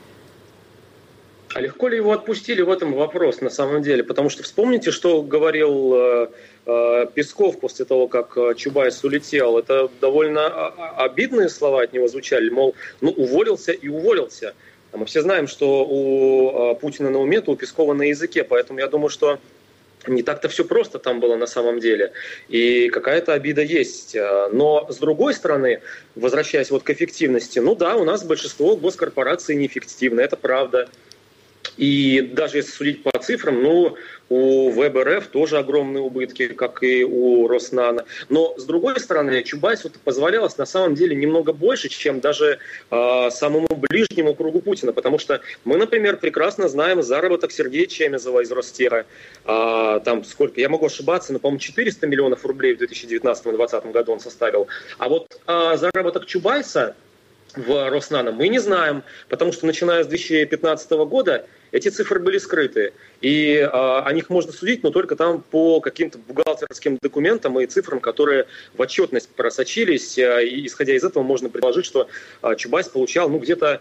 А легко ли его отпустили, в этом вопрос на самом деле? Потому что вспомните, что говорил Песков после того, как Чубайс улетел. Это довольно обидные слова от него звучали, мол, уволился и уволился. Мы все знаем, что у Путина на уме, то у Пескова на языке, поэтому я думаю, что не так-то все просто там было на самом деле. И какая-то обида есть. Но, с другой стороны, возвращаясь к эффективности, у нас большинство госкорпораций неэффективно, это правда. И даже если судить по цифрам, у ВЭБ-РФ тоже огромные убытки, как и у Роснано. Но, с другой стороны, Чубайсу позволялось на самом деле немного больше, чем даже самому ближнему кругу Путина. Потому что мы, например, прекрасно знаем заработок Сергея Чемезова из Ростеха. Там сколько, я могу ошибаться, но, по-моему, 400 миллионов рублей в 2019-2020 году он составил. А вот заработок Чубайса в Роснано мы не знаем, потому что начиная с 2015 года эти цифры были скрыты. И о них можно судить, но только там по каким-то бухгалтерским документам и цифрам, которые в отчетность просочились. И, исходя из этого, можно предположить, что Чубайс получал где-то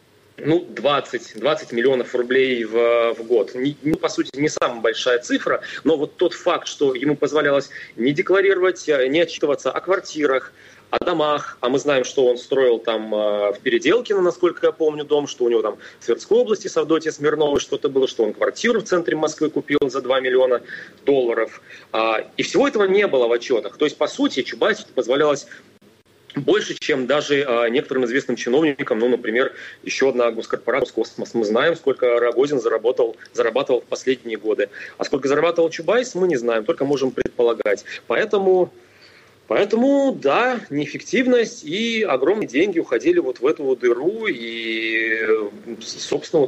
20 миллионов рублей в год. По сути, не самая большая цифра, но вот тот факт, что ему позволялось не декларировать, не отчитываться о квартирах, о домах, а мы знаем, что он строил там в Переделкино, насколько я помню, дом, что у него там в Тверской области с Авдотьей Смирновой что-то было, что он квартиру в центре Москвы купил за $2 миллиона. И всего этого не было в отчетах. То есть, по сути, Чубайсу позволялось больше, чем даже некоторым известным чиновникам, например, еще одна госкорпорация «Роскосмос». Мы знаем, сколько Рогозин зарабатывал в последние годы. А сколько зарабатывал Чубайс, мы не знаем, только можем предполагать. Поэтому, да, неэффективность и огромные деньги уходили в эту дыру, и, собственно,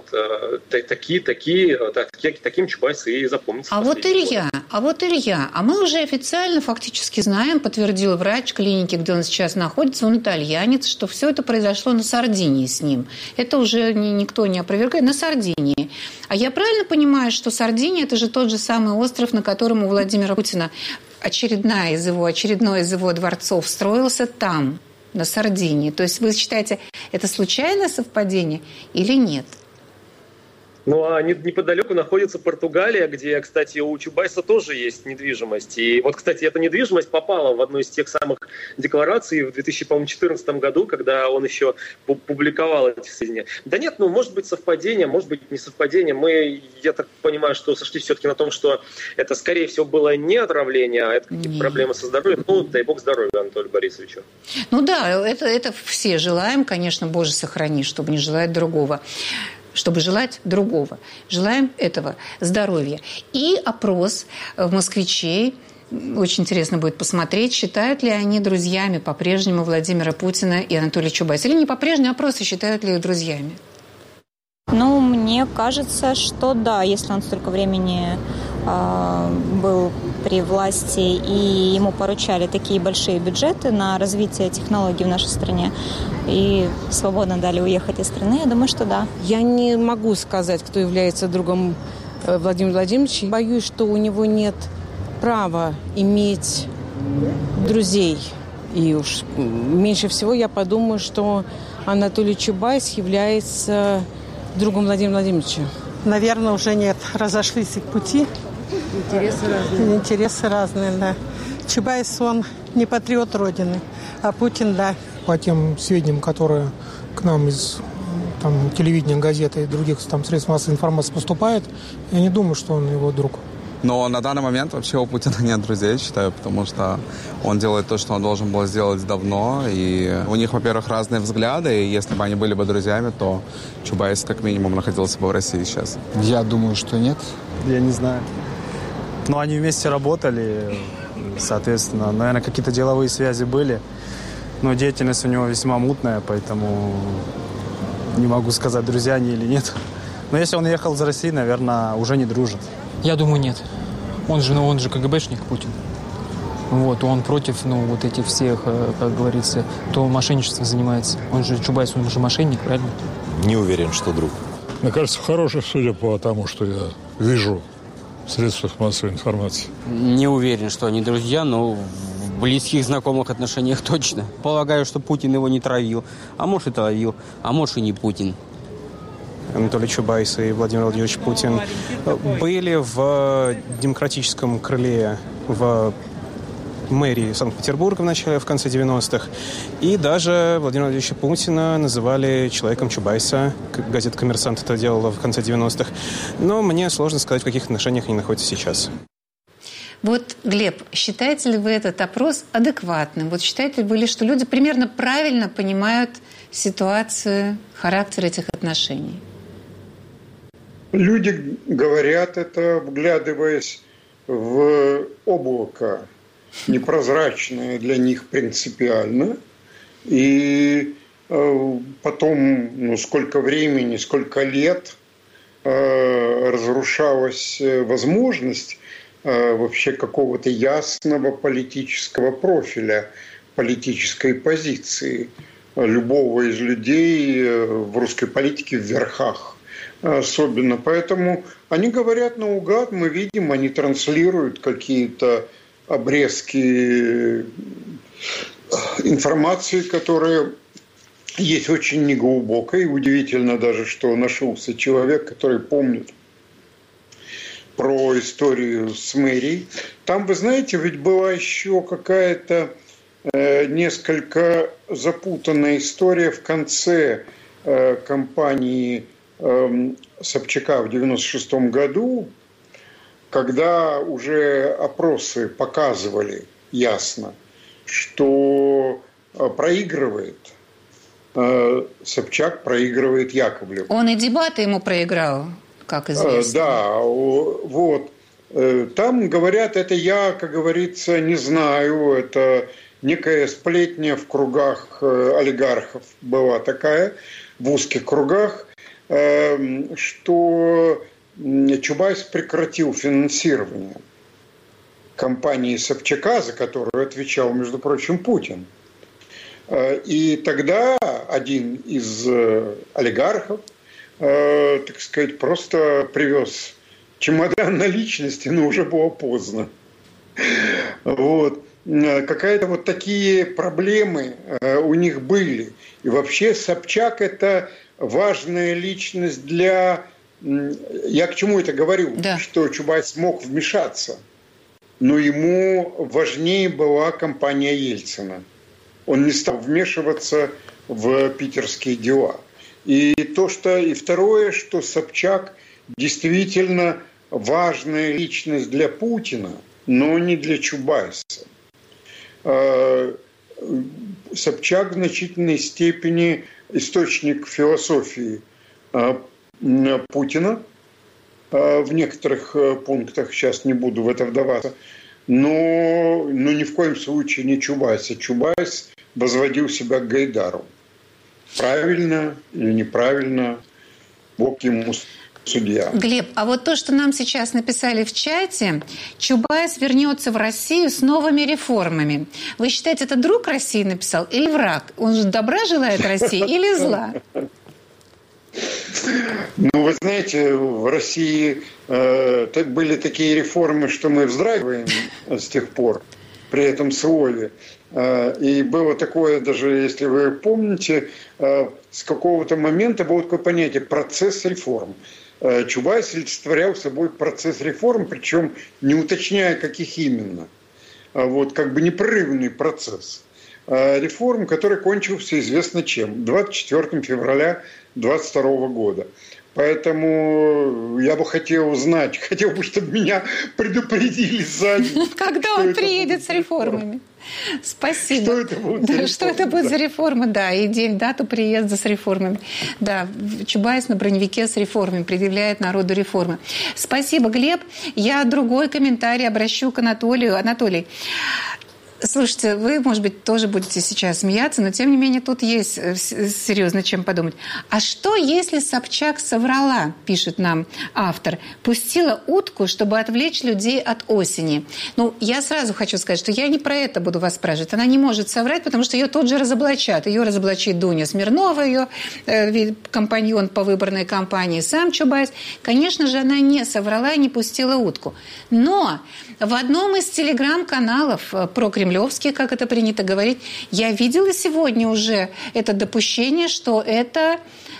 таким Чубайс и запомнится. А вот Илья, мы уже официально фактически знаем, подтвердил врач клиники, где он сейчас находится, он итальянец, что все это произошло на Сардинии с ним. Это уже никто не опровергает, на Сардинии. А я правильно понимаю, что Сардиния – это же тот же самый остров, на котором у Владимира Путина очередной из его дворцов строился там, на Сардинии. То есть вы считаете, это случайное совпадение или нет? Ну, а неподалеку находится Португалия, где, кстати, у Чубайса тоже есть недвижимость. И вот, кстати, эта недвижимость попала в одну из тех самых деклараций в 2014 году, когда он еще публиковал эти сведения. Да нет, может быть совпадение, может быть не совпадение. Я так понимаю, что сошлись все-таки на том, что это, скорее всего, было не отравление, а это какие-то проблемы со здоровьем. Дай бог здоровья Анатолию Борисовичу. Ну да, это все желаем, конечно, Боже, сохрани, чтобы не желать другого. Чтобы желать другого. Желаем этого здоровья. И опрос москвичей. Очень интересно будет посмотреть, считают ли они друзьями по-прежнему Владимира Путина и Анатолия Чубайса. Или не по-прежнему, а просто считают ли их друзьями? Мне кажется, что да, если он столько времени был при власти и ему поручали такие большие бюджеты на развитие технологий в нашей стране и свободно дали уехать из страны, я думаю, что да. Я не могу сказать, кто является другом Владимира Владимировича. Боюсь, что у него нет права иметь друзей. И уж меньше всего я подумаю, что Анатолий Чубайс является другом Владимира Владимировича. Наверное, уже нет. Разошлись их пути. Интересы разные, да. Чубайс, он не патриот Родины, а Путин, да. По тем сведениям, которые к нам из телевидения, газеты и других средств массовой информации поступает, я не думаю, что он его друг. Но на данный момент вообще у Путина нет друзей, я считаю, потому что он делает то, что он должен был сделать давно. И у них, во-первых, разные взгляды, и если бы они были бы друзьями, то Чубайс как минимум находился бы в России сейчас. Я думаю, что нет. Я не знаю. Но они вместе работали, соответственно, наверное, какие-то деловые связи были. Но деятельность у него весьма мутная, поэтому не могу сказать, друзья они или нет. Но если он ехал из России, наверное, уже не дружит. Я думаю, нет. Он же КГБшник, Путин. Он против, этих всех, как говорится, кто мошенничеством занимается. Он же Чубайс, он же мошенник, правильно? Не уверен, что друг. Мне кажется, хороший, судя по тому, что я вижу в средствах массовой информации. Не уверен, что они друзья, но в близких знакомых отношениях точно. Полагаю, что Путин его не травил. А может и травил, а может и не Путин. Анатолий Чубайс и Владимир Владимирович Путин были в демократическом крыле в мэрии Санкт-Петербурга в конце 90-х. И даже Владимира Владимировича Путина называли человеком Чубайса. Газета «Коммерсант» это делала в конце 90-х. Но мне сложно сказать, в каких отношениях они находятся сейчас. Глеб, считаете ли вы этот опрос адекватным? Считаете ли вы, что люди примерно правильно понимают ситуацию, характер этих отношений? Люди говорят это, вглядываясь в облако, непрозрачное для них принципиально. И потом, сколько времени, сколько лет разрушалась возможность вообще какого-то ясного политического профиля, политической позиции любого из людей в русской политике в верхах особенно. Поэтому они говорят наугад, мы видим, они транслируют какие-то обрезки информации, которая есть очень неглубокая. И удивительно даже, что нашелся человек, который помнит про историю с мэрией. Там, вы знаете, ведь была еще какая-то несколько запутанная история в конце кампании Собчака в 1996 году, когда уже опросы показывали ясно, что проигрывает Собчак, проигрывает Яковлев. Он и дебаты ему проиграл, как известно. Да, там говорят, это я, как говорится, не знаю, это некая сплетня в кругах олигархов была такая, в узких кругах, что Чубайс прекратил финансирование кампании Собчака, за которую отвечал, между прочим, Путин. И тогда один из олигархов, так сказать, просто привез чемодан наличности, но уже было поздно. Какая-то такие проблемы у них были. И вообще Собчак – это важная личность для я к чему это говорю? Да. Что Чубайс мог вмешаться, но ему важнее была кампания Ельцина. Он не стал вмешиваться в питерские дела. И второе, что Собчак действительно важная личность для Путина, но не для Чубайса. Собчак в значительной степени источник философии Путина в некоторых пунктах, сейчас не буду в это вдаваться, но ни в коем случае не Чубайса. Чубайс возводил себя к Гайдару. Правильно или неправильно, Бог ему судья. Глеб, а вот то, что нам сейчас написали в чате, Чубайс вернется в Россию с новыми реформами. Вы считаете, это друг России написал или враг? Он же добра желает России или зла? Вы знаете, в России были такие реформы, что мы вздрагиваем с тех пор при этом слове. И было такое, даже если вы помните, с какого-то момента было такое понятие «процесс реформ». Чубайс олицетворял собой процесс реформ, причем не уточняя, каких именно. Как бы непрерывный процесс реформ, который кончился известно чем. 24 февраля 2022 года. Поэтому я бы хотел узнать, чтобы меня предупредили сзади. Когда он приедет с реформами. Спасибо. Что это будет за реформа? Да, и день, дату приезда с реформами. Да, Чубайс на броневике с реформами предъявляет народу реформы. Спасибо, Глеб. Я другой комментарий обращу к Анатолию. Анатолий, слушайте, вы, может быть, тоже будете сейчас смеяться, но, тем не менее, тут есть серьезно чем подумать. А что, если Собчак соврала, пишет нам автор, пустила утку, чтобы отвлечь людей от осени? Я сразу хочу сказать, что я не про это буду вас спрашивать. Она не может соврать, потому что ее тут же разоблачат. Ее разоблачит Дуня Смирнова, ее компаньон по выборной кампании, сам Чубайс. Конечно же, она не соврала и не пустила утку. Но в одном из телеграм-каналов прокремлевских, как это принято говорить, я видела сегодня уже это допущение, что это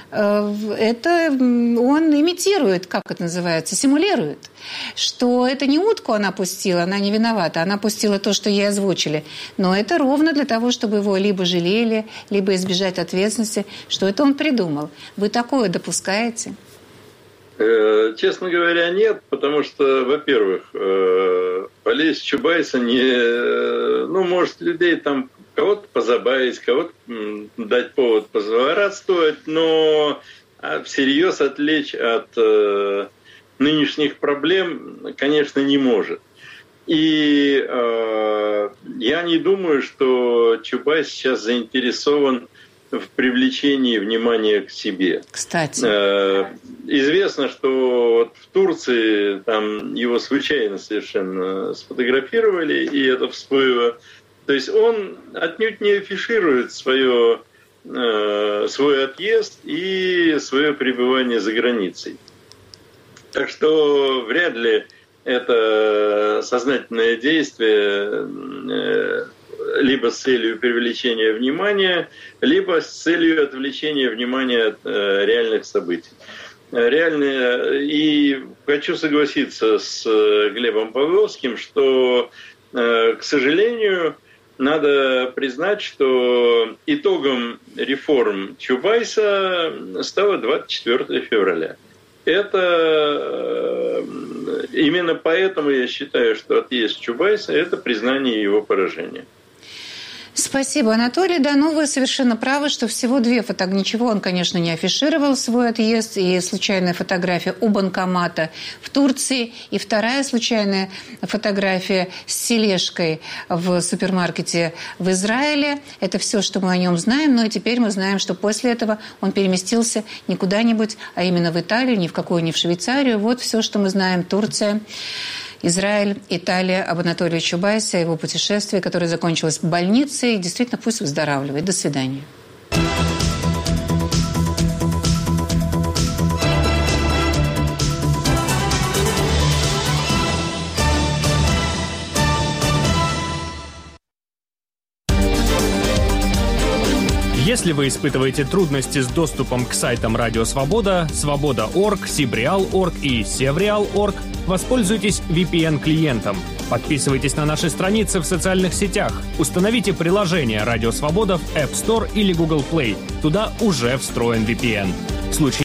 он имитирует, как это называется, симулирует, что это не утку она пустила, она не виновата, она пустила то, что ей озвучили. Но это ровно для того, чтобы его либо жалели, либо избежать ответственности, что это он придумал. Вы такое допускаете? Честно говоря, нет, потому что, во-первых, полезть Чубайса может людей там кого-то позабавить, кого-то дать повод позлорадствовать, но всерьез отвлечь от нынешних проблем, конечно, не может. И я не думаю, что Чубайс сейчас заинтересован в привлечении внимания к себе. Кстати. Известно, что в Турции там его случайно совершенно сфотографировали, и это всплыло. То есть он отнюдь не афиширует свой отъезд и свое пребывание за границей. Так что вряд ли это сознательное действие либо с целью привлечения внимания, либо с целью отвлечения внимания от реальных событий. И хочу согласиться с Глебом Павловским, что, к сожалению, надо признать, что итогом реформ Чубайса стало 24 февраля. Именно поэтому я считаю, что отъезд Чубайса – это признание его поражения. Спасибо, Анатолий. Да, вы совершенно правы, что всего две фотографии. Ничего он, конечно, не афишировал свой отъезд. И случайная фотография у банкомата в Турции. И вторая случайная фотография с тележкой в супермаркете в Израиле. Это все, что мы о нем знаем. Но и теперь мы знаем, что после этого он переместился не куда-нибудь, а именно в Италию, ни в какую, ни в Швейцарию. Вот все, что мы знаем. Турция, Израиль, Италия, об Анатолии Чубайсе, его путешествии, которое закончилось в больнице. И действительно, пусть выздоравливает. До свидания. Если Если вы испытываете трудности с доступом к сайтам Радио Свобода, Свобода.орг, Сибреал.орг и Севреал.орг, воспользуйтесь VPN-клиентом. Подписывайтесь на наши страницы в социальных сетях. Установите приложение Радио Свобода в App Store или Google Play. Туда уже встроен VPN. В случае